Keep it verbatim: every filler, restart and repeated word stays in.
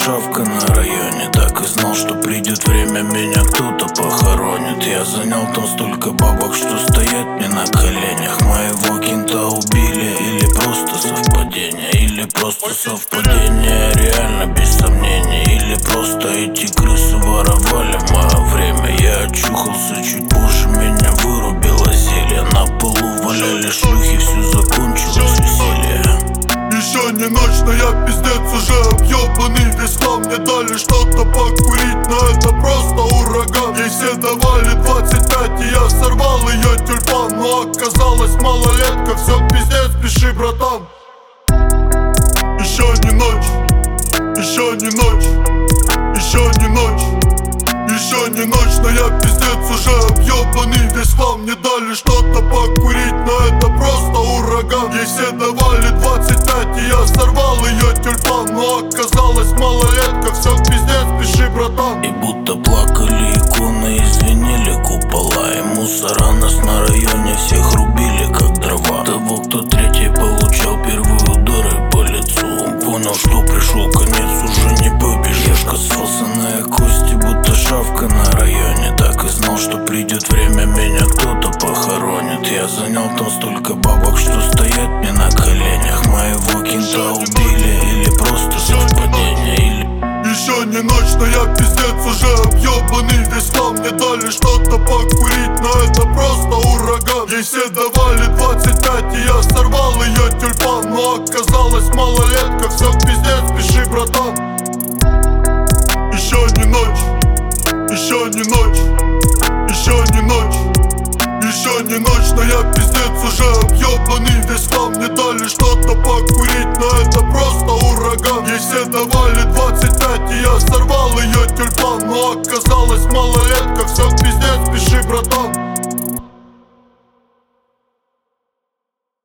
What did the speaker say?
шавка на районе. Так и знал, что придет время, меня кто-то похоронит. Я занял там столько бабок, что стоять мне на коленях. Моего кента убили, или просто совпадение, или просто совпадение, реально без сомнений. Или просто эти крысы воровали мое время. Я очухался чуть позже, меня вырубило зелье. На полу валяли шлюхи, все закончилось веселье. Еще не ночь, но я пиздец уже объебанный. Весь хлам мне дали что-то покурить, но это просто ураган. Ей все давали двадцать пять, и я сорвал ее тюльпан. Но оказалось малолетка, все пиздец, пиши, братан. Еще не ночь, еще не ночь, еще не ночь, еще не ночь, но я пиздец уже объебанный. Весь хлам мне дали что-то покурить, но это просто ураган. Ей все давали двадцать пять, и я сорвал ее тюльпан. Но оказалось малолетка, все пиздец, пиши, братан. И будто плакали иконы, и звенели купола. И мусора нас на районе всех рубили как дрова. Того, кто третий получал первые удары по лицу, он понял, что пришел конец, уже не побежишь. Кососанные кости, будто шавка на районе. Так и знал, что придет время, меня кто-то похоронит. Я занял там столько бабок, что стоять мне на коленях. Моего кента убили, или просто совпадение, или... Еще не ночь, но я пиздец уже объебанный. Весь хлам мне дали что-то покурить, но это просто ураган. Ей все давали двадцать пять, и я сорвал ее тюльпан. Но оказалось малолетка, все пиздец, пиши, братан. Еще не ночь, еще не ночь, еще не ночь, еще не ночь, но я пиздец уже объебанный. Весь хлам мне дали что-то покурить, но это просто ураган. Ей все давали двадцать пять, и я сорвал ее тюльпан. Но оказалось малолетка, все пиздец, пиши, братан.